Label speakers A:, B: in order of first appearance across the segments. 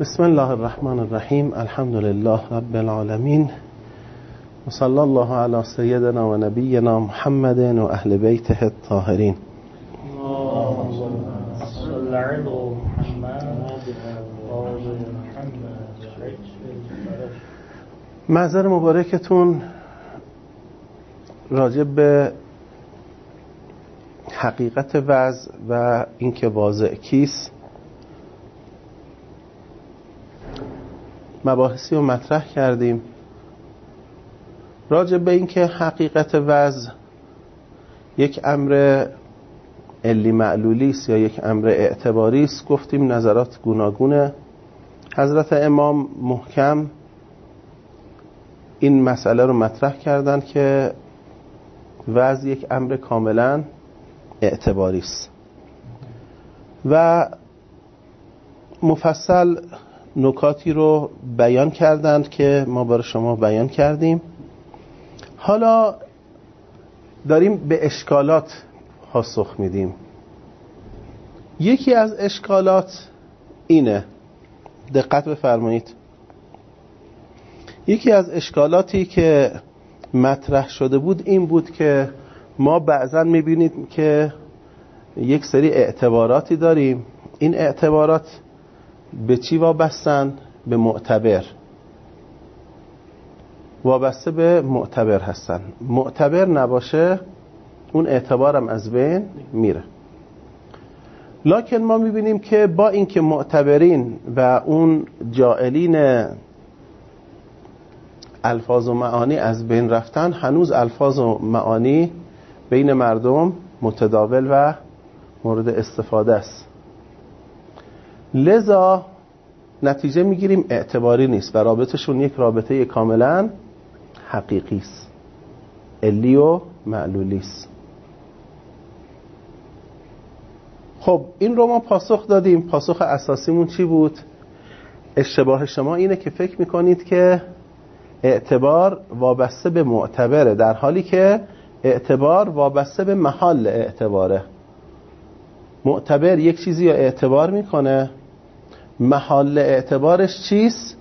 A: بسم الله الرحمن الرحیم. الحمد لله رب العالمین و صلی الله علی سیدنا و نبینا محمد و اهل بیته الطاهرین. محضر مبارکتون راجع به حقیقت وضع و اینکه واضع کیست مباحثی رو مطرح کردیم. راجع به اینکه حقیقت وضع یک امر علی معلولی است یا یک امر اعتباری است گفتیم نظرات گوناگونه. حضرت امام محکم این مسئله رو مطرح کردن که وضع یک امر کاملا اعتباری است و مفصل نکاتی رو بیان کردند که ما برای شما بیان کردیم. حالا داریم به اشکالات پاسخ میدیم. یکی از اشکالات اینه، دقت بفرمایید، یکی از اشکالاتی که مطرح شده بود این بود که ما بعضا میبینید که یک سری اعتباراتی داریم. این اعتبارات به چی وابستن؟ به معتبر، وابسته به معتبر هستن. معتبر نباشه اون اعتبارم از بین میره. لکن ما میبینیم که با اینکه معتبرین و اون جائلین الفاظ و معانی از بین رفتن، هنوز الفاظ و معانی بین مردم متداول و مورد استفاده است. لذا نتیجه میگیریم اعتباری نیست و رابطشون یک رابطه کاملا حقیقی است، علی و معلولی است. خب این رو ما پاسخ دادیم. پاسخ اساسیمون چی بود؟ اشتباه شما اینه که فکر میکنید که اعتبار وابسته به معتبره، در حالی که اعتبار وابسته به محل اعتباره. معتبر یک چیزی رو اعتبار میکنه، محل اعتبارش چیست؟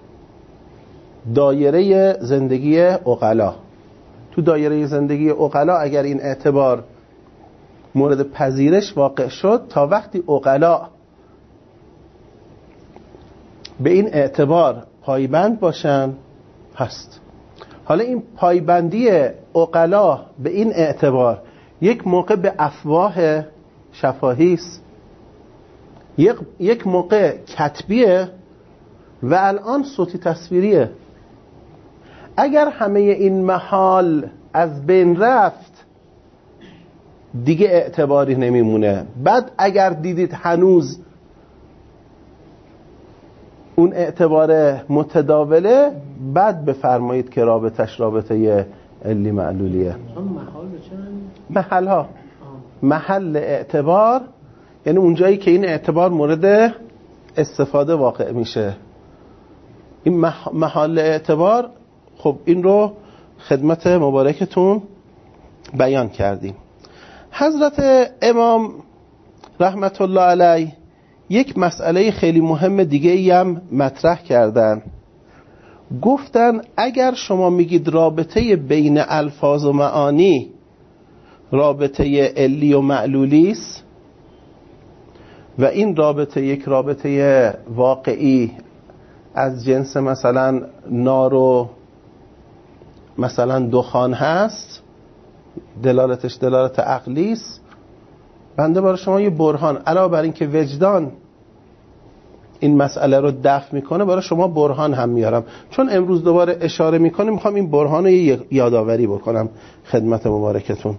A: دایره زندگی عقلا. تو دایره زندگی عقلا اگر این اعتبار مورد پذیرش واقع شد، تا وقتی عقلا به این اعتبار پایبند باشن هست. حالا این پایبندی عقلا به این اعتبار یک موقع به افواه شفاهی است، یک موقع کتبیه و الان صوتی تصویریه. اگر همه این محال از بین رفت دیگه اعتباری نمیمونه. بعد اگر دیدید هنوز اون اعتبار متداوله، بعد بفرمایید که رابطش رابطه علی معلولیه. محل ها، محل اعتبار یعنی اونجایی که این اعتبار مورد استفاده واقع میشه. این محل اعتبار، خب این رو خدمت مبارکتون بیان کردیم. حضرت امام رحمت الله علیه یک مسئله خیلی مهم دیگه ای هم مطرح کردن. گفتن اگر شما میگید رابطه بین الفاظ و معانی رابطه علی و معلولی است و این رابطه یک رابطه واقعی از جنس مثلا نار و مثلا دخان هست، دلالتش دلالت عقلی است، بنده برای شما یه برهان علاوه بر این که وجدان این مسئله رو دفع میکنه، برای شما برهان هم میارم. چون امروز دوباره اشاره میکنم، میخوام این برهان رو یادآوری بکنم خدمت مبارکتون.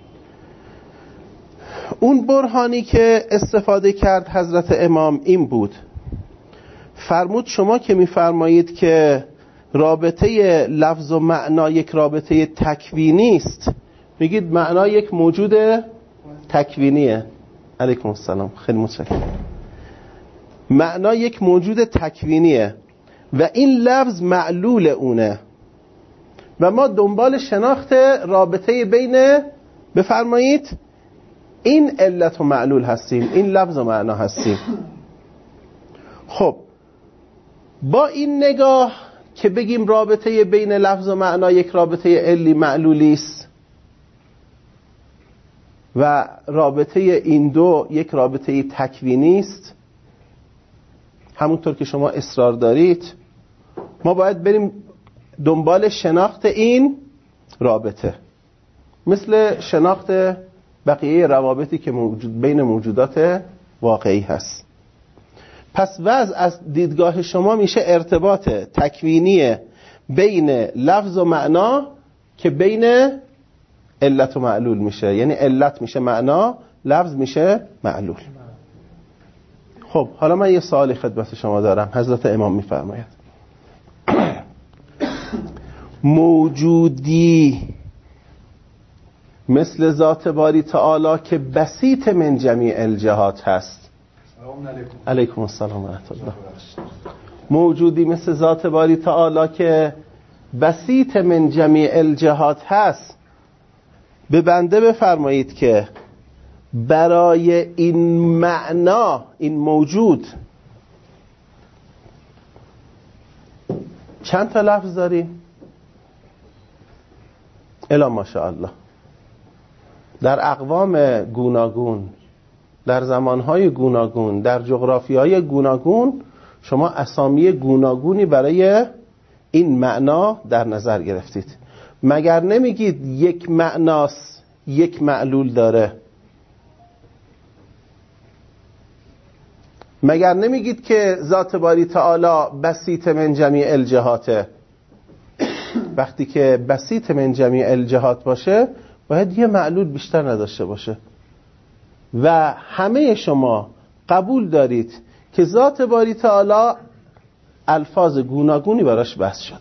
A: اون برهانی که استفاده کرد حضرت امام این بود، فرمود شما که میفرمایید که رابطه لفظ و معنا یک رابطه تکوینی است، میگید معنا یک موجود تکوینیه. علیکم السلام، خیلی متشکرم. معنا یک موجود تکوینیه و این لفظ معلول اونه و ما دنبال شناخت رابطه بین، بفرمایید، این علت و معلول هستیم، این لفظ و معنا هستیم. خب با این نگاه که بگیم رابطه بین لفظ و معنا یک رابطه علی معلولی است و رابطه این دو یک رابطه تکوینی است، همونطور که شما اصرار دارید، ما باید بریم دنبال شناخت این رابطه، مثل شناخت بقیه روابطی که بین موجودات واقعی هست. پس وضع از دیدگاه شما میشه ارتباط تکوینی بین لفظ و معنا که بین علت و معلول میشه، یعنی علت میشه معنا، لفظ میشه معلول. خب حالا من یه سوالی خدمت شما دارم. حضرت امام میفرماید موجودی مثل ذات باری تعالی که بسیط من جمیع الجهات هست. علیکم السلام و رحمت الله. موجودی مثل ذات باری تعالی که بسیط من جمیع الجهات هست، به بنده بفرمایید که برای این معنا، این موجود، چند تا لفظ داریم؟ الا ماشاءالله. در اقوام گوناگون، در زمانهای گوناگون، در جغرافیای گوناگون شما اسامی گوناگونی برای این معنا در نظر گرفتید. مگر نمیگید یک معناست، یک معلول داره؟ مگر نمیگید که ذات باری تعالی بسیط من جمیع الجهاته؟ وقتی که بسیط من جمیع الجهات باشه باید یه معلول بیشتر نداشته باشه. و همه شما قبول دارید که ذات باری تعالی الفاظ گوناگونی براش بحث شده.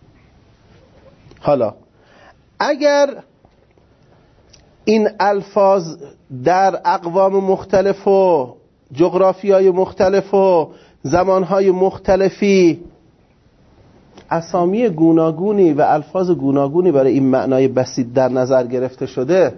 A: حالا اگر این الفاظ در اقوام مختلف و جغرافیای مختلف و زمانهای مختلفی اسامی گوناگونی و الفاظ گوناگونی برای این معنای بسیط در نظر گرفته شده،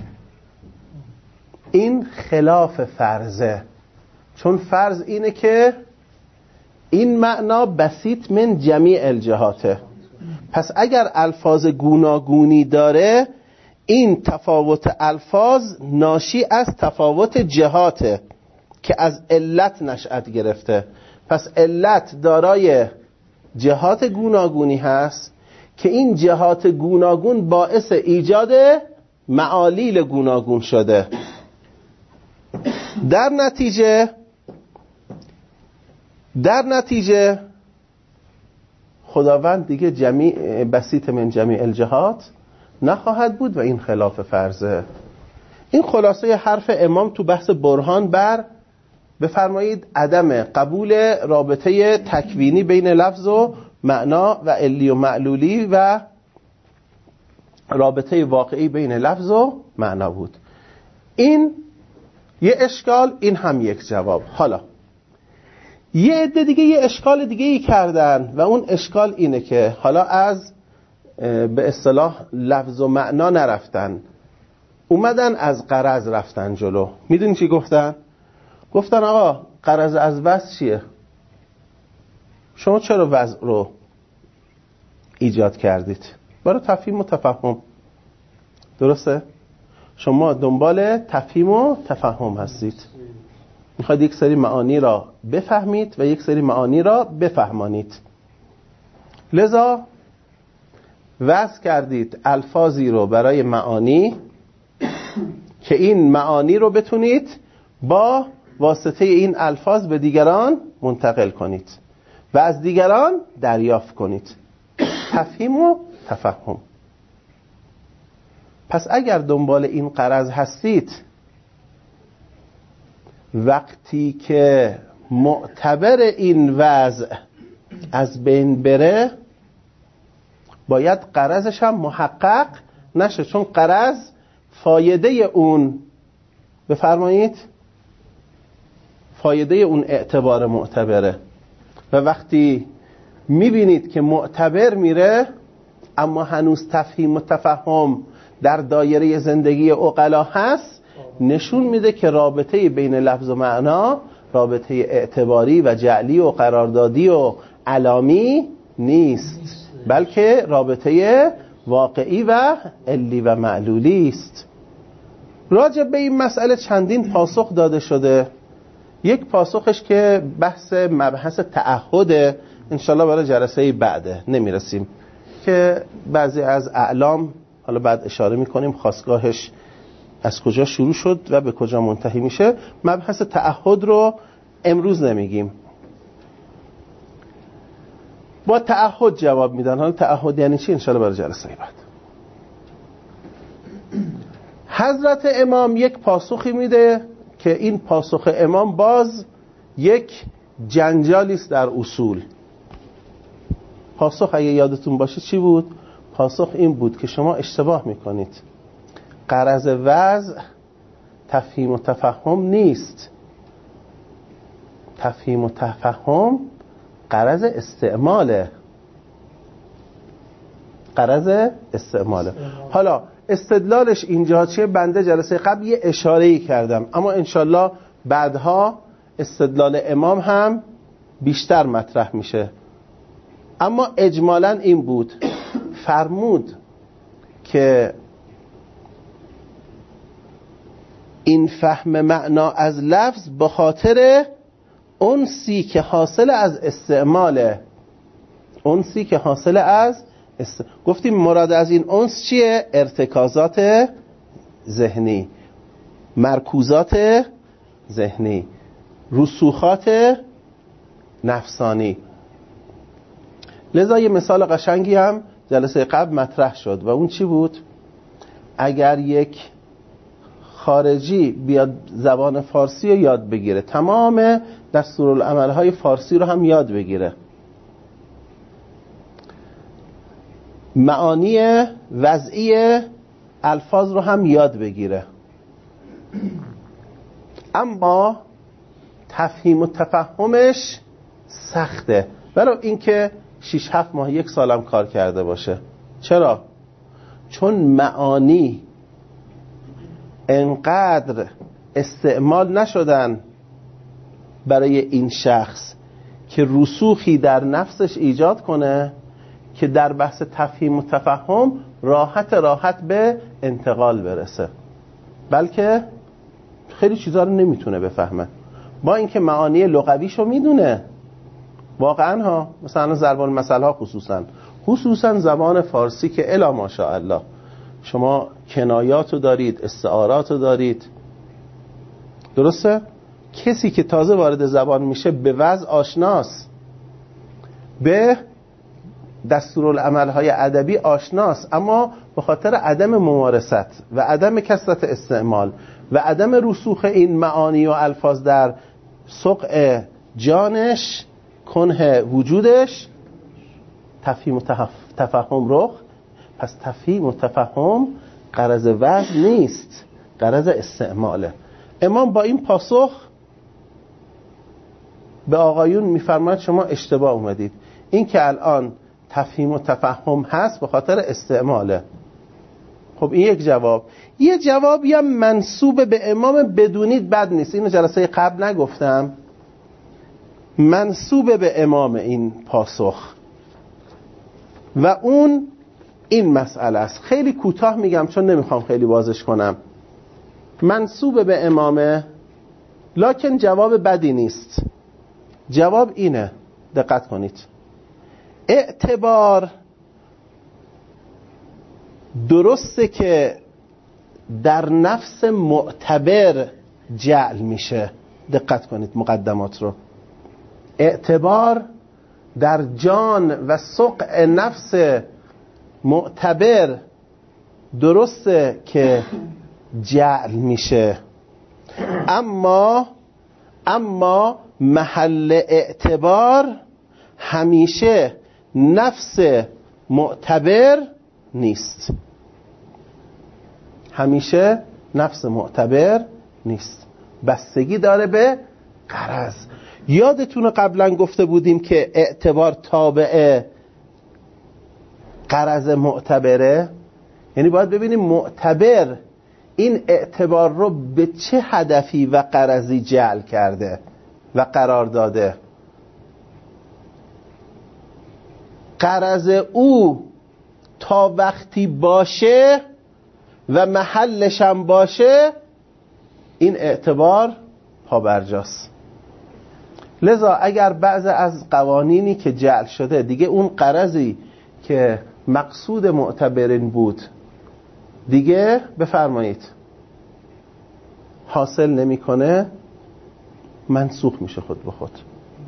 A: این خلاف فرضه. چون فرض اینه که این معنا بسیط من جمیع الجهاته. پس اگر الفاظ گوناگونی داره، این تفاوت الفاظ ناشی از تفاوت جهاته که از علت نشأت گرفته. پس علت دارای جهات گوناگونی هست که این جهات گوناگون باعث ایجاد معالیل گوناگون شده. در نتیجه خداوند دیگه بسیط من جمیع الجهات نخواهد بود و این خلاف فرضه. این خلاصه حرف امام تو بحث برهان بر، بفرمایید، عدم قبول رابطه تکوینی بین لفظ و معنا و علی و معلولی و رابطه واقعی بین لفظ و معنا بود. این یه اشکال، این هم یک جواب. حالا یه عده دیگه یه اشکال دیگه ای کردن و اون اشکال اینه که حالا از به اصطلاح لفظ و معنا نرفتن، اومدن از غرض رفتن جلو. میدونی چی گفتن؟ گفتن آقا غرض از وضع چیه؟ شما چرا وضع رو ایجاد کردید؟ برای تفهیم و تفهم. درسته؟ شما دنبال تفهیم و تفهم هستید، میخواید یک سری معانی را بفهمید و یک سری معانی را بفهمانید. لذا وضع کردید الفاظی رو برای معانی که این معانی رو بتونید با واسطه این الفاظ به دیگران منتقل کنید و از دیگران دریافت کنید. تفهیم و تفهم. پس اگر دنبال این غرض هستید، وقتی که معتبر این وضع از بین بره، باید غرضش هم محقق نشه، چون غرض فایده اون، بفرمایید، فایده اون اعتبار معتبره. و وقتی میبینید که معتبر میره اما هنوز تفهیم و تفهم در دایره زندگی عقلا هست، نشون میده که رابطه بین لفظ و معنا رابطه اعتباری و جعلی و قراردادی و علامی نیست، بلکه رابطه واقعی و علی و معلولی است. راجع به این مسئله چندین پاسخ داده شده. یک پاسخش که مبحث تعهد، انشالله برای جلسه بعده نمیرسیم، که بعضی از اعلام، حالا بعد اشاره میکنیم خاستگاهش از کجا شروع شد و به کجا منتهی میشه. مبحث تعهد رو امروز نمیگیم، با تعهد جواب میدن. حالا تعهد یعنی چی؟ انشالله برای جلسه بعد. حضرت امام یک پاسخی میده که این پاسخ امام باز یک جنجالی است در اصول. پاسخ اگه یادتون باشه چی بود؟ پاسخ این بود که شما اشتباه میکنید. غرض وضع تفهیم و تفهم نیست. تفهیم و تفهم غرض استعماله. غرض استعماله. حالا استدلالش اینجا چیه؟ بنده جلسه قبل یه اشاره‌ای کردم، اما انشالله بعدها استدلال امام هم بیشتر مطرح میشه. اما اجمالاً این بود، فرمود که این فهم معنا از لفظ به خاطر انسی که حاصل از استعماله. انسی که حاصل از گفتیم مراد از این انس چیه؟ ارتکازات ذهنی، مرکوزات ذهنی، رسوخات نفسانی. لذا یه مثال قشنگی هم جلسه قبل مطرح شد و اون چی بود؟ اگر یک خارجی بیاد زبان فارسی رو یاد بگیره، تمام دستورالعمل‌های فارسی رو هم یاد بگیره، معانی وضعی الفاظ رو هم یاد بگیره، اما تفهیم و تفهمش سخته، برای اینکه 6-7 ماه 1 سالم کار کرده باشه. چرا؟ چون معانی انقدر استعمال نشدن برای این شخص که رسوخی در نفسش ایجاد کنه که در بحث تفهیم و تفهم راحت به انتقال برسه، بلکه خیلی چیزا رو نمیتونه بفهمه، با اینکه معانی لغویشو میدونه واقعا ها. مثلا ضرب المثل ها خصوصا زبان فارسی که الا ماشاءالله شما کنایاتو دارید، استعاراتو دارید، درسته؟ کسی که تازه وارد زبان میشه به وضع آشناست، به دستورالعمل‌های ادبی آشناست، اما به خاطر عدم ممارست و عدم کثرت استعمال و عدم رسوخ این معانی و الفاظ در سقع جانش، کنه وجودش، تفهیم و تفهم رخ. پس تفهیم و تفهم غرض وضع نیست، غرض استعماله. امام با این پاسخ به آقایون میفرماید شما اشتباه اومدید، این که الان تفهیم و تفهم هست به خاطر استعماله. خب این یک جواب. یه جوابی هم منسوب به امام بدونید بد نیست، اینو جلسه قبل نگفتم، منسوب به امام این پاسخ و اون این مسئله است. خیلی کوتاه میگم چون نمیخوام خیلی بازش کنم. منسوب به امامه، لکن جواب بدی نیست. جواب اینه، دقت کنید، اعتبار درسته که در نفس معتبر جعل میشه. دقت کنید مقدمات رو. اعتبار در جان و سقع نفس معتبر درسته که جعل میشه، اما محل اعتبار همیشه نفس معتبر نیست. همیشه نفس معتبر نیست، بستگی داره به غرض. یادتونه قبلا گفته بودیم که اعتبار تابع غرض معتبره، یعنی باید ببینیم معتبر این اعتبار رو به چه هدفی و غرضی جعل کرده و قرار داده. غرض او تا وقتی باشه و محلش هم باشه این اعتبار پابرجاست. لذا اگر بعض از قوانینی که جعل شده دیگه اون غرضی که مقصود معتبرین بود دیگه بفرمایید حاصل نمیکنه، منسوخ میشه خود به خود.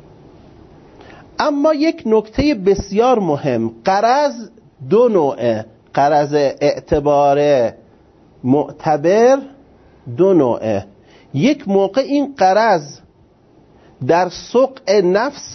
A: اما یک نکته بسیار مهم، غرض دو نوعه، غرض اعتبار معتبر دو نوعه. یک موقع این غرض در سقع نفس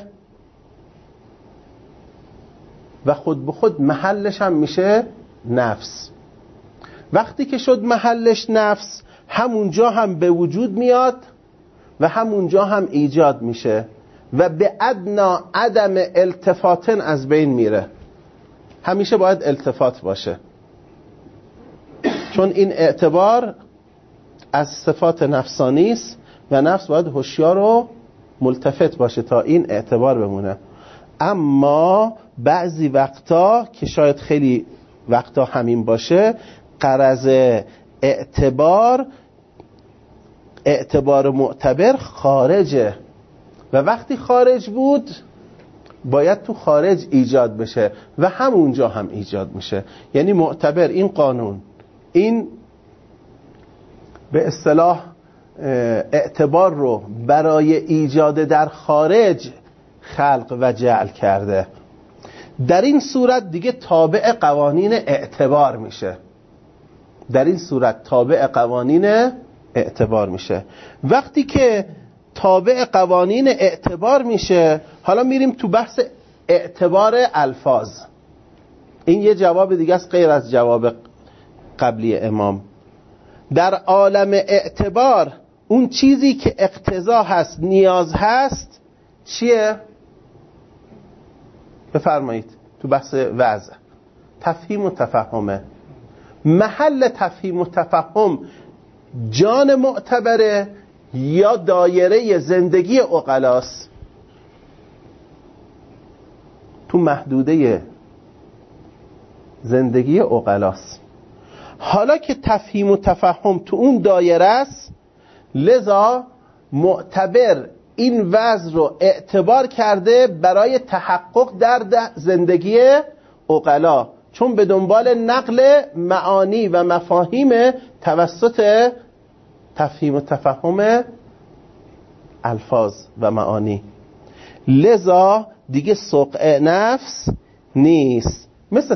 A: و خود به خود محلش هم میشه نفس. وقتی که شد محلش نفس، همونجا هم به وجود میاد و همونجا هم ایجاد میشه و به ادنا عدم التفاتن از بین میره. همیشه باید التفات باشه، چون این اعتبار از صفات نفسانی است و نفس باید هوشیار و ملتفت باشه تا این اعتبار بمونه. اما بعضی وقتا که شاید خیلی وقتا همین باشه، غرض اعتبار معتبر خارجه و وقتی خارج بود باید تو خارج ایجاد بشه و همونجا هم ایجاد میشه. یعنی معتبر این قانون، این به اصطلاح اعتبار رو برای ایجاد در خارج خلق و جعل کرده. در این صورت دیگه تابع قوانین اعتبار میشه. در این صورت تابع قوانین اعتبار میشه. وقتی که تابع قوانین اعتبار میشه، حالا میریم تو بحث اعتبار الفاظ. این یه جواب دیگه است غیر از جواب قبلی امام. در عالم اعتبار اون چیزی که اقتضا هست، نیاز هست، چیه؟ بفرمایید. تو بحث وضع تفهیم و تفهمه. محل تفهیم و تفهم جان معتبره یا دایره زندگی عقلاست؟ تو محدوده زندگی عقلاست. حالا که تفهیم و تفهم تو اون دایره است، لذا معتبر این وضع رو اعتبار کرده برای تحقق در زندگی عقلا، چون به دنبال نقل معانی و مفاهیم توسط تفهیم و تفهم الفاظ و معانی. لذا دیگه سقع نفس نیست. مثل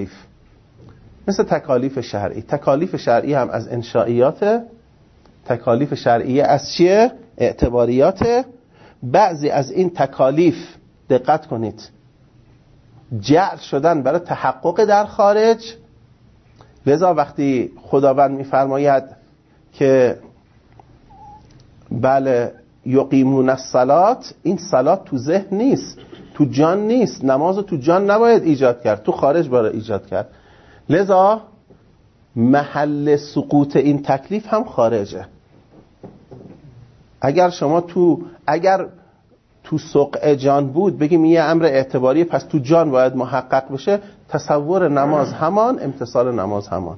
A: تکالیف شرعی. تکالیف شرعی هم از انشائیات، تکالیف شرعی از چیه؟ اعتباریات. بعضی از این تکالیف دقت کنید جعل شدن برای تحقق در خارج. لذا وقتی خداوند میفرماید که بله یقیمون الصلات، این صلات تو ذهن نیست، تو جان نیست. نمازو تو جان نباید ایجاد کرد، تو خارج باید ایجاد کرد. لذا محل سقوط این تکلیف هم خارجه. اگر شما اگر تو سقع جان بود بگیم یه امر اعتباریه، پس تو جان باید محقق بشه، تصور نماز همان، امتصال نماز همان،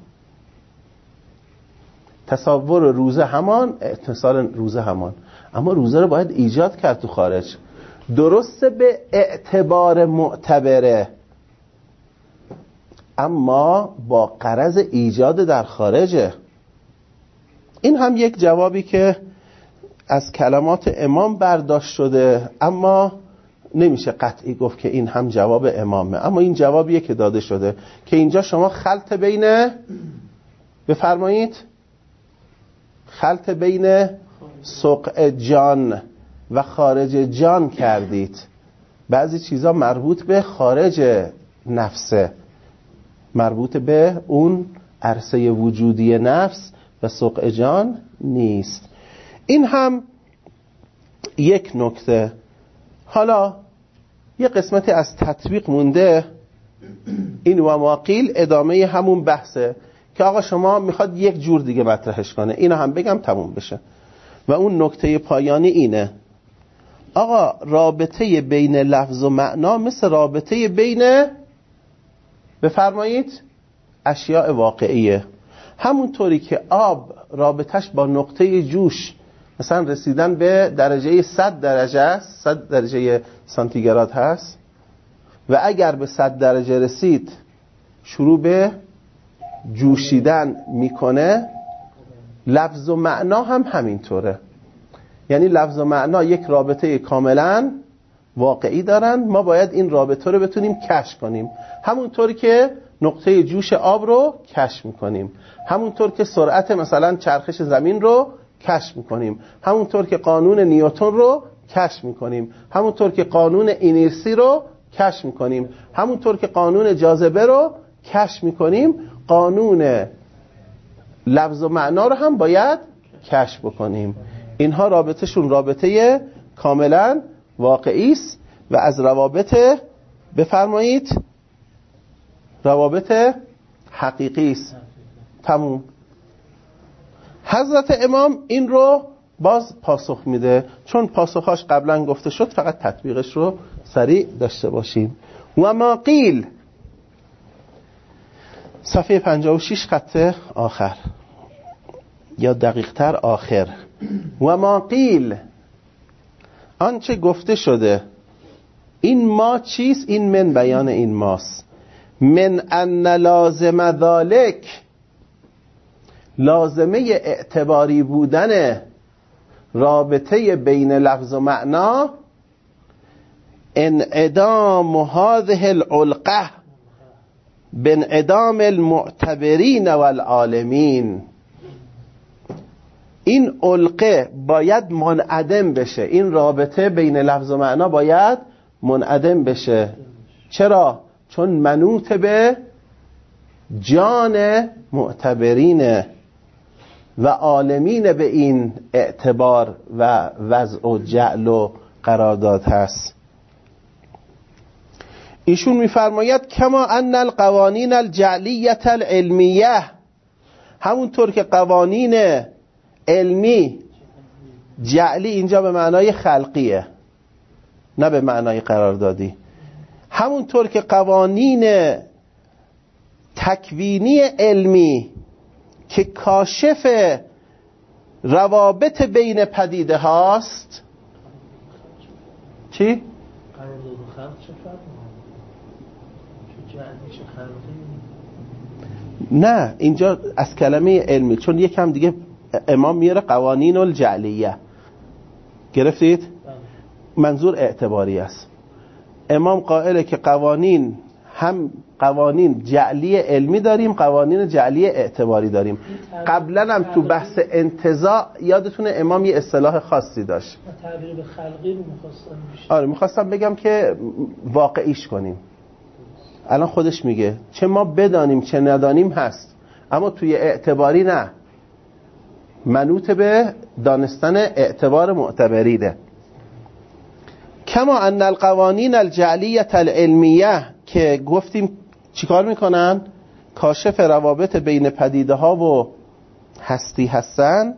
A: تصور روزه همان، امتصال روزه همان. اما روزه رو باید ایجاد کرد تو خارج. درسته به اعتبار معتبره، اما با غرض ایجاد در خارجه. این هم یک جوابی که از کلمات امام برداشت شده، اما نمیشه قطعی گفت که این هم جواب امامه. اما این جوابیه که داده شده که اینجا شما خلط بین، بفرمایید، خلط بین سقع جان و خارج جان کردید. بعضی چیزا مربوط به خارج نفسه، مربوط به اون عرصه وجودی نفس و سقع جان نیست. این هم یک نکته. حالا یه قسمتی از تطبیق مونده. این و ما قیل ادامه همون بحثه که آقا شما میخواد یک جور دیگه مطرحش کنه. اینو هم بگم تموم بشه. و اون نکته پایانی اینه: آقا رابطه بین لفظ و معنا مثل رابطه بین، بفرمایید، اشیاء واقعیه. همونطوری که آب رابطش با نقطه جوش مثلا رسیدن به درجه 100 درجه است، 100 درجه سانتیگراد هست و اگر به 100 درجه رسید شروع به جوشیدن میکنه، لفظ و معنا هم همینطوره. یعنی لفظ و معنا یک رابطه کاملا واقعی دارن، ما باید این رابطه رو بتونیم کشف کنیم. همونطوری که نقطه جوش آب رو کشف میکنیم، همونطور که سرعت مثلا چرخش زمین رو کشف میکنیم، همونطور که قانون نیوتن رو کشف میکنیم، همونطور که قانون اینرسی رو کشف میکنیم، همونطور که قانون جاذبه رو کشف میکنیم، قانون لفظ و معنا رو هم باید کشف بکنیم. اینها رابطهشون رابطه کاملا واقعی است و از روابط، بفرمایید، روابط حقیقی است. تموم. حضرت امام این رو باز پاسخ میده، چون پاسخاش قبلا گفته شد، فقط تطبیقش رو سریع داشته باشیم. و ما قیل، صفحه 56 خط آخر، یا دقیق تر آخر. و ما قیل، آنچه گفته شده. این ما چیست؟ این من بیان این ماست. من ان لازم ذالک، لازمه اعتباری بودن رابطه بین لفظ و معنا، انعدام هذه العلقه بانعدام المعتبرین والعالمین. این علقه باید منعدم بشه، این رابطه بین لفظ و معنا باید منعدم بشه. چرا؟ چون منوط به جان معتبرین و عالمین به این اعتبار و وضع و جعل و قرارداد هست. ایشون میفرماید کما ان القوانین الجعلیه العلمیه، همونطور که قوانین علمی، جعلی اینجا به معنای خلقیه نه به معنای قراردادی، همونطور که قوانین تکوینی علمی که کاشف روابط بین پدیده هاست. چی؟
B: قرارداد و خلق چه فرق
A: نه اینجا از کلمه علمی، چون یکم دیگه امام میاره قوانین الجعلیه، گرفتید؟ منظور اعتباری است. امام قائله که قوانین، هم قوانین جعلی علمی داریم، قوانین جعلی اعتباری داریم. قبلا هم تو بحث انتزاع یادتونه امام یه اصطلاح خاصی داشت،
B: تعبیر به خلقی رو می‌خواستم بیشتر.
A: آره میخواستم بگم که واقعیش کنیم. الان خودش میگه چه ما بدانیم چه ندانیم هست، اما توی اعتباری نه، منوط به دانستن اعتبار معتبرینه. کما ان القوانین الجعلیه العلمیه که گفتیم چیکار میکنن؟ کاشف روابط بین پدیده ها و هستی هستن.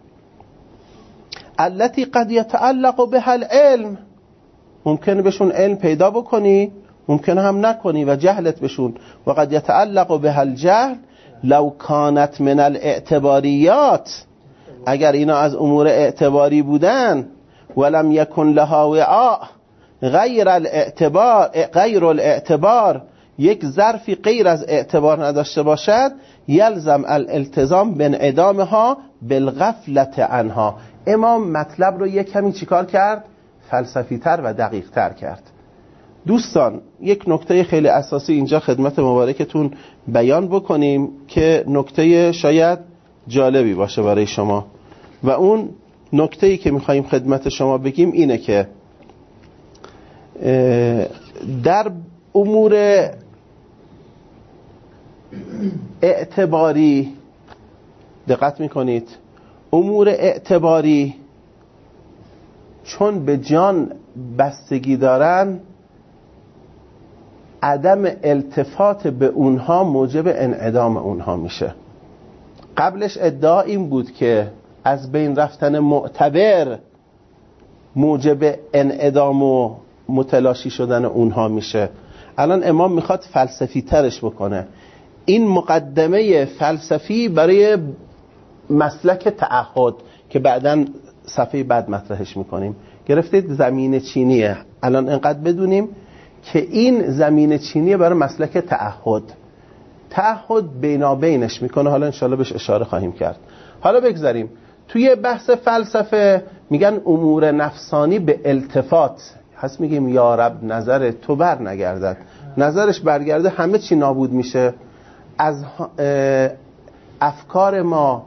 A: التي قد يتعلق بها العلم، ممکنه بهشون علم پیدا بکنی، ممکنه هم نکنی و جهلت بشون. و قد يتعلق بها الجهل لو كانت من الاعتباریات، اگر اینا از امور اعتباری بودن، ولم يكن لها وعاء غیر الاعتبار، یک ظرفی غیر از اعتبار نداشته باشد، یلزم الالتزام بانعدامها بالغفلة عنها. امام مطلب رو یک کمی چیکار کرد؟ فلسفی تر و دقیق تر کرد. دوستان یک نکته خیلی اساسی اینجا خدمت مبارکتون بیان بکنیم که نکته شاید جالبی باشه برای شما، و اون نکته‌ای که می‌خوایم خدمت شما بگیم اینه که در امور اعتباری، دقت می‌کنید، امور اعتباری چون به جان بستگی دارن، عدم التفات به اونها موجب انعدام اونها میشه. قبلش ادعا این بود که از بین رفتن معتبر موجب انعدام و متلاشی شدن اونها میشه. الان امام میخواد فلسفی ترش بکنه. این مقدمه فلسفی برای مسلک تعهد که بعداً صفحه بعد مطرحش میکنیم. گرفتید؟ زمین چینیه. الان انقدر بدونیم که این زمین چینیه برای مسلک تعهد بینابینش میکنه. حالا انشاءالله بهش اشاره خواهیم کرد. حالا بگذاریم توی بحث فلسفه میگن امور نفسانی به التفات هست. میگیم یا رب نظر تو بر نگردد، نظرش برگرده همه چی نابود میشه. از افکار ما،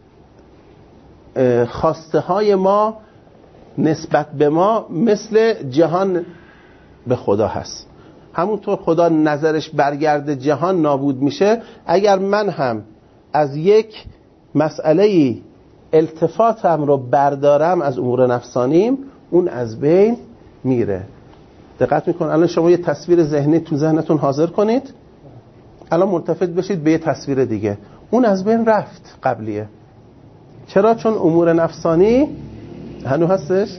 A: خواسته های ما نسبت به ما مثل جهان به خدا هست. همونطور خدا نظرش برگرده جهان نابود میشه. اگر من هم از یک مسئله التفاتم رو بردارم از امور نفسانیم، اون از بین میره. دقت میکن. الان شما یه تصویر ذهنی تو ذهنتون حاضر کنید، الان ملتفت بشید به یه تصویر دیگه، اون از بین رفت قبلیه. چرا؟ چون امور نفسانی هنوز هستش.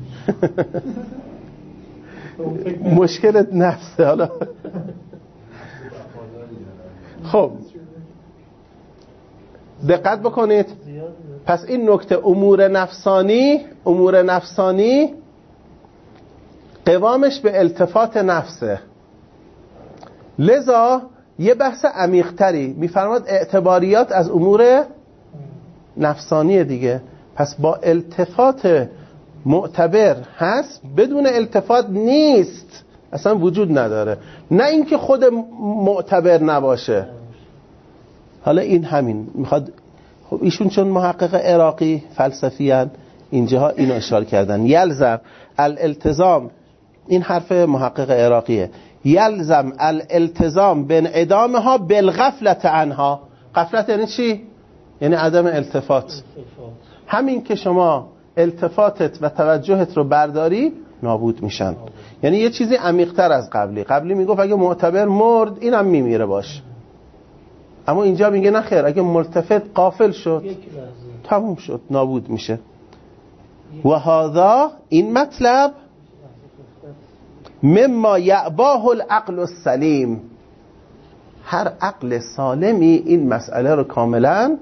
A: مشکلت نفسه. حالا خب دقت بکنید. پس این نکته امور نفسانی قوامش به التفات نفسه. لذا یه بحث عمیق‌تری می‌فرماد اعتباریات از امور نفسانی دیگه. پس با التفات معتبر هست، بدون التفات نیست، اصلا وجود نداره. نه اینکه خود معتبر نباشه. حالا این همین میخواد. خب ایشون چون محقق عراقی فلسفی هن، اینجاها اینو اشاره کردن. یلزم الالتزام، این حرف محقق عراقیه، یلزم الالتزام بانعدامها بالغفلة عنها. غفلت یعنی چی؟ یعنی عدم التفات. همین که شما التفاتت و توجهت رو برداری نابود میشن. یعنی یه چیزی عمیق‌تر از قبلی میگفت اگه معتبر مرد اینم میمیره باش، اما اینجا میگه نه خیر، اگه ملتفت غافل شد تموم شد، نابود میشه. و هذا این مطلب مما یعباه العقل السلیم، هر عقل سالمی این مسئله رو کاملا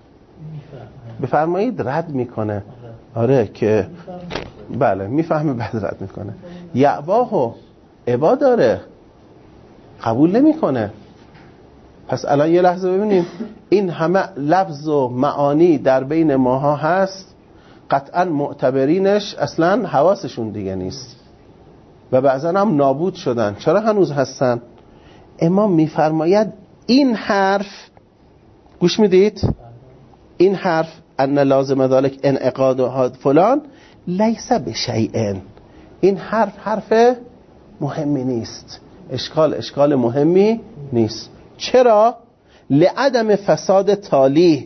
A: بفرمایید رد میکنه. آره که بله میفهمه، بعد رد میکنه. یعباهو عبا داره، قبول نمیکنه. پس الان یه لحظه ببینیم، این همه لفظ و معانی در بین ماها هست، قطعا معتبرینش اصلا حواسشون دیگه نیست و بعضا هم نابود شدن. چرا هنوز هستن؟ امام میفرماید این حرف، گوش میدید؟ این حرف ان لازم ذلك انعقاد فلان لیس بشیء، این حرف مهمی نیست، اشکال مهمی نیست. چرا؟ لعدم فساد تالی،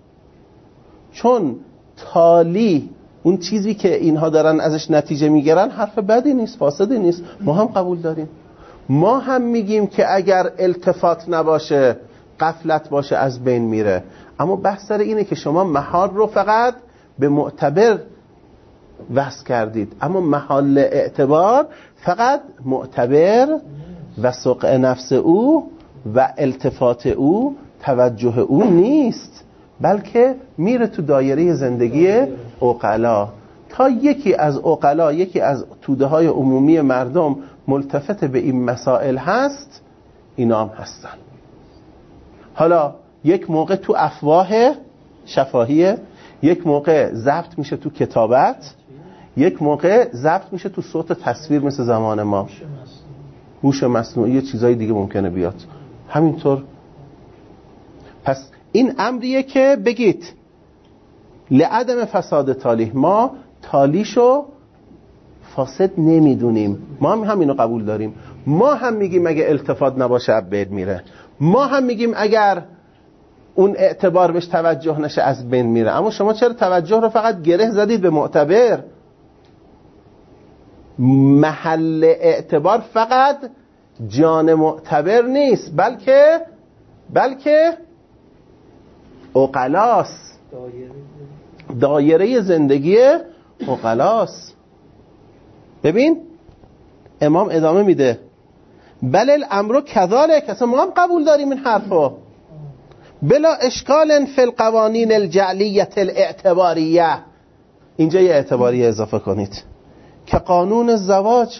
A: چون تالی اون چیزی که اینها دارن ازش نتیجه میگیرن حرف بدی نیست، فاسدی نیست، ما هم قبول داریم. ما هم میگیم که اگر التفات نباشه، غفلت باشه، از بین میره. اما بحث سر اینه که شما محال رو فقط به معتبر وصل کردید، اما محل اعتبار فقط معتبر و سقع نفس او و التفات او، توجه او نیست، بلکه میره تو دایره زندگی عقلا. تا یکی از عقلا، یکی از توده های عمومی مردم ملتفت به این مسائل هست، اینا هم هستن. حالا یک موقع تو افواه شفاهیه، یک موقع ضبط میشه تو کتابت، یک موقع ضبط میشه تو صوت تصویر مثل زمان ما، هوش مصنوعی، چیزای دیگه ممکنه بیاد همینطور. پس این امریه که بگید لعدم فساد تالی، ما تالیشو فاسد نمیدونیم، ما هم همینو قبول داریم. ما هم میگیم اگه التفات نباشه عبید میره، ما هم میگیم اگر اون اعتبار بهش توجه نشه از بین میره. اما شما چرا توجه رو فقط گره زدید به معتبر؟ محل اعتبار فقط جان معتبر نیست، بلکه عقلاست، دایره زندگی عقلاست. ببین امام ادامه میده بل الامر کذالک، اصلا ما هم قبول داریم این حرفو، بلا اشکال فی القوانین الجعلیه الاعتباریه. اینجا یه اعتباریه اضافه کنید که قانون الزواج.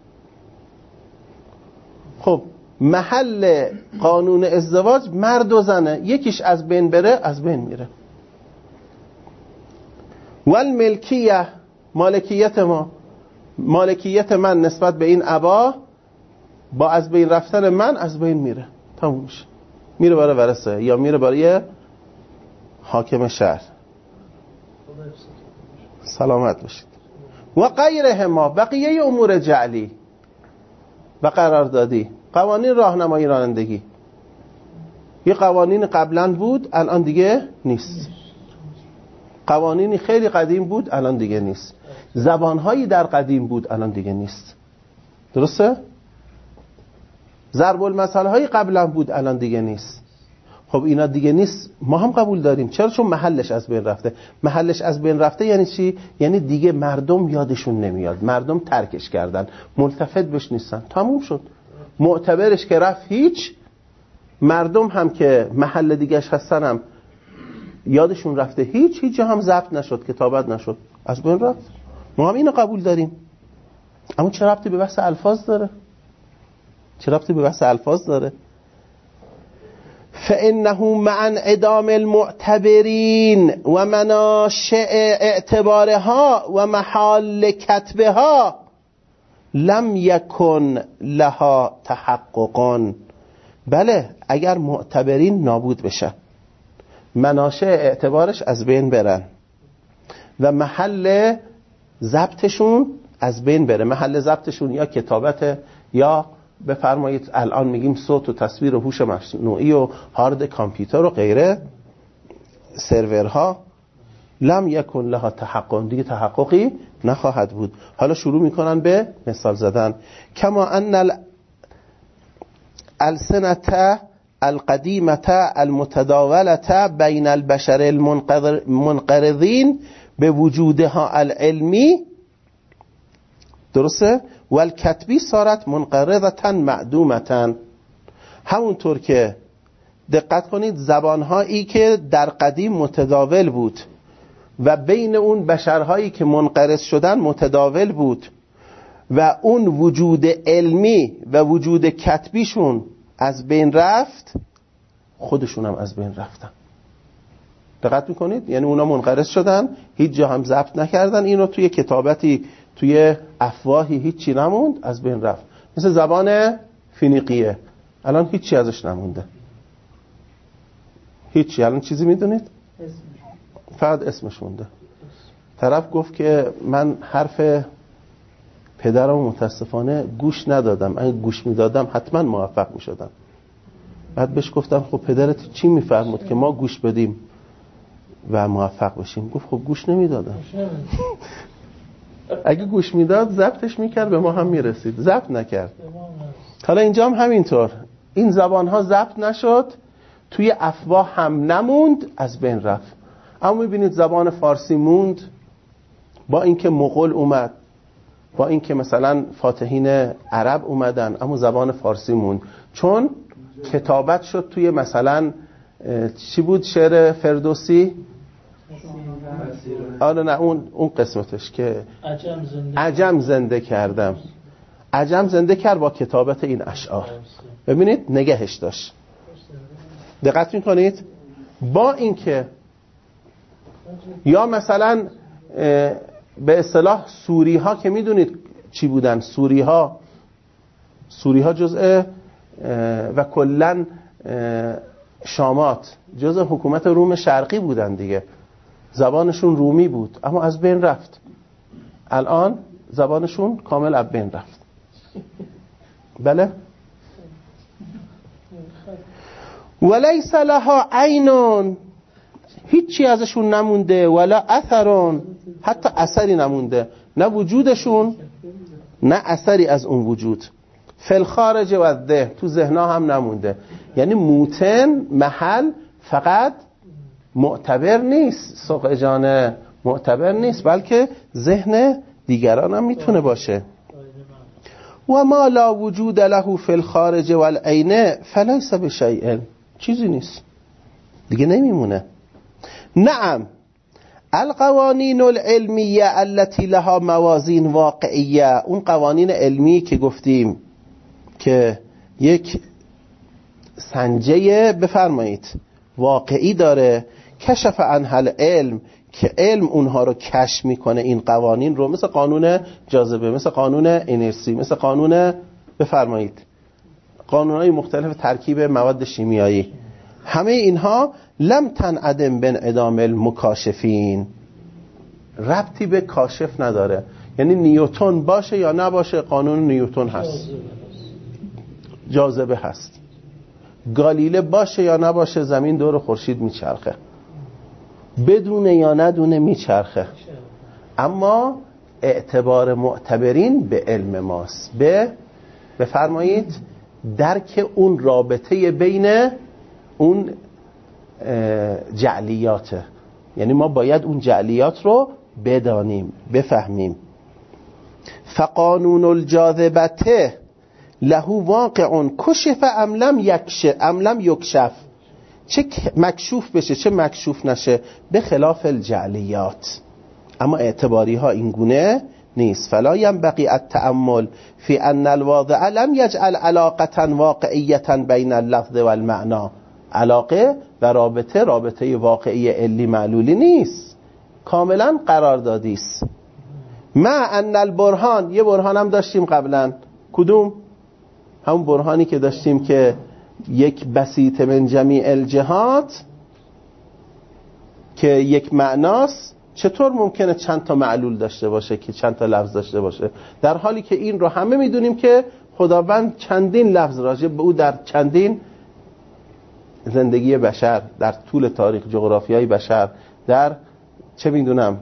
A: خب محل قانون ازدواج مرد و زنه، یکیش از بین بره از بین میره. والملکیه، مالکیت ما، مالکیت من نسبت به این ابا با از بین رفتن من از بین میره، تموم میشه، میره برای ورثه یا میره برای حاکم شهر. سلامت باشید. و غیره ما، بقیه امور جعلی و قراردادی، قوانین راهنمایی رانندگی، یه قوانین قبلا بود الان دیگه نیست، قوانینی خیلی قدیم بود الان دیگه نیست، زبانهایی در قدیم بود الان دیگه نیست، درسته؟ ضرب المثل هایی قبلا بود الان دیگه نیست. خب اینا دیگه نیست، ما هم قبول داریم. چرا؟ چون محلش از بین رفته. محلش از بین رفته یعنی چی؟ یعنی دیگه مردم یادشون نمیاد، مردم ترکش کردن، ملتفت بهش نیستن، تموم شد. معتبرش که رفت هیچ، مردم هم که محل دیگهش هستن هم یادشون رفته هیچ جا هم ضبط نشد، کتابت نشد، از بین رفت. ما هم اینو قبول داریم. اما چه ربطی به بحث الفاظ داره؟ چه ربطی به بحث الفاظ داره؟ فإنه مع انعدام المعتبرین و مناشئ اعتبارها و محال کتبها لم یکن لها تحقق. بله، اگر معتبرین نابود بشن، مناشئ اعتبارش از بین برن و محل ضبطشون از بین بره، محل ضبطشون یا کتابت یا بفرمایید الان میگیم صوت و تصویر و هوش مصنوعی و هارد کامپیوتر و غیره، سرورها، لم یکن لها تحقق، دیگه تحققی نخواهد بود. حالا شروع میکنن به مثال زدن. کما ان السنة القدیمة المتداولة بین البشر المنقرضین به وجودها العلمی، درسته؟ والکتبی صارت منقرضة معدومة. همونطور که دقت کنید زبانهایی که در قدیم متداول بود و بین اون بشرهایی که منقرض شدن متداول بود و اون وجود علمی و وجود کتبیشون از بین رفت، خودشون هم از بین رفتن. دقت میکنید؟ یعنی اونا منقرض شدن، هیچ جا هم ضبط نکردن، اینو توی کتابتی توی افواهی هیچی نموند، از بین رفت. مثل زبان فینیقیه، الان هیچی ازش نمونده، هیچی. الان چیزی میدونید؟ فقط اسمش مونده. طرف گفت که من حرف پدرم متاسفانه گوش ندادم، اگه گوش میدادم حتما موفق میشدم. بعد بهش گفتم خب پدرت چی میفرمود که ما گوش بدیم و موفق بشیم؟ گفت خب گوش نمیدادم. اگه گوش میداد ضبطش میکرد، به ما هم میرسید، ضبط نکرد. حالا اینجا هم همینطور، این زبان ها ضبط نشد، توی افواه هم نموند، از بین رفت. اما میبینید زبان فارسی موند، با اینکه مغول اومد، با اینکه مثلا فاتحین عرب اومدن، اما زبان فارسی موند، چون کتابت شد توی مثلا چی بود شعر فردوسی؟ آره نه، اون قسمتش که عجم زنده کردم، عجم زنده کرد با کتابت این اشعار. ببینید نگهش داشت. دقت میکنید؟ با اینکه یا مثلا به اصطلاح سوری ها که میدونید چی بودن، سوری ها جزء و کلن شامات جزء حکومت روم شرقی بودن دیگه، زبانشون رومی بود، اما از بین رفت. الان زبانشون کامل از بین رفت. بله؟ ولیس لها عینون، هیچی ازشون نمونده، ولا اثرون، حتی اثری نمونده، نه وجودشون نه اثری از اون وجود. فی الخارج و الذهن، تو ذهنا هم نمونده. یعنی موتن محل فقط معتبر نیست، سوق جانه معتبر نیست، بلکه ذهن دیگران هم میتونه باشه. و ما لا وجود له فی الخارج والعین فلیس بشیء، چیزی نیست دیگه، نمیمونه. نعم القوانین العلمیه التي لها موازین واقعیه، اون قوانین علمی که گفتیم که یک سنجه بفرمایید واقعی داره، کشف عنها العلم، که علم اونها رو کشف میکنه، این قوانین رو، مثل قانون جاذبه، مثل قانون انرژی، مثل قانون بفرمایید قانونهای مختلف ترکیب مواد شیمیایی، همه اینها لم تنعدم بانعدام المکاشفین، ربطی به کاشف نداره. یعنی نیوتن باشه یا نباشه قانون نیوتن هست، جاذبه هست. گالیله باشه یا نباشه زمین دور خورشید میچرخه، بدونه یا ندونه میچرخه. اما اعتبار معتبرین به علم ماست، بفرمایید درک اون رابطه بین اون جعلیاته. یعنی ما باید اون جعلیات رو بدانیم، بفهمیم. فقانون الجاذبته له واقع کشف ام لم یکشف، چه مکشوف بشه چه مکشوف نشه، به خلاف الجعلیات. اما اعتباری ها این گونه نیست. فلا ينبغي التأمل في ان الواضع لم يجعل علاقة واقعية بين اللفظ والمعنى، علاقه و رابطه واقعی علی معلولی نیست، کاملا قراردادی است. ما ان البرهان، یه برهان هم داشتیم قبلا، کدوم؟ همون برهانی که داشتیم که یک بسیط من جمیع الجهات که یک معناست، چطور ممکنه چند تا معلول داشته باشه که چند تا لفظ داشته باشه، در حالی که این رو همه میدونیم که خداوند چندین لفظ راجع به او در چندین زندگی بشر، در طول تاریخ جغرافیای بشر، در چه میدونم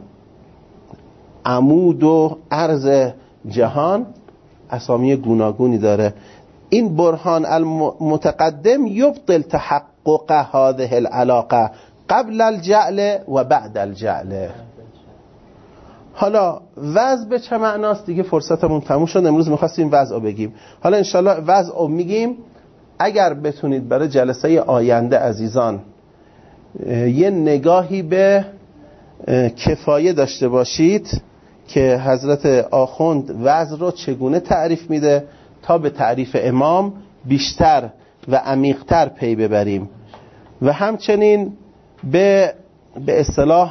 A: عمود و عرض جهان اسامی گوناگونی داره. این برهان المتقدم یبطل تحقق هذه العلاقه قبل الجعل و بعد الجعل. حالا وضع به چه معناست؟ دیگه فرصتمون تموم شد، امروز می‌خواستیم وضع رو بگیم، حالا انشالله وضع رو میگیم. اگر بتونید برای جلسه آینده عزیزان یه نگاهی به کفایه داشته باشید که حضرت آخوند وضع رو چگونه تعریف میده تا به تعریف امام بیشتر و عمیق‌تر پی ببریم، و همچنین به اصطلاح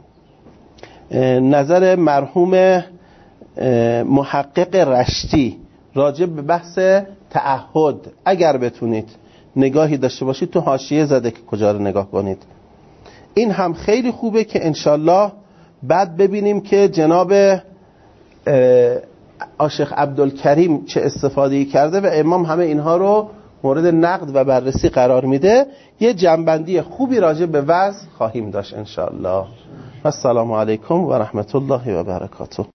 A: نظر مرحوم محقق رشتی راجع به بحث تعهد اگر بتونید نگاهی داشته باشید، تو حاشیه زده که کجا رو نگاه کنید. این هم خیلی خوبه که انشالله بعد ببینیم که جناب شیخ عبدالکریم چه استفاده‌ای کرده و امام همه اینها رو مورد نقد و بررسی قرار میده. یه جنبندی خوبی راجع به وضع خواهیم داشت انشالله. السلام علیکم و رحمت الله و برکاته.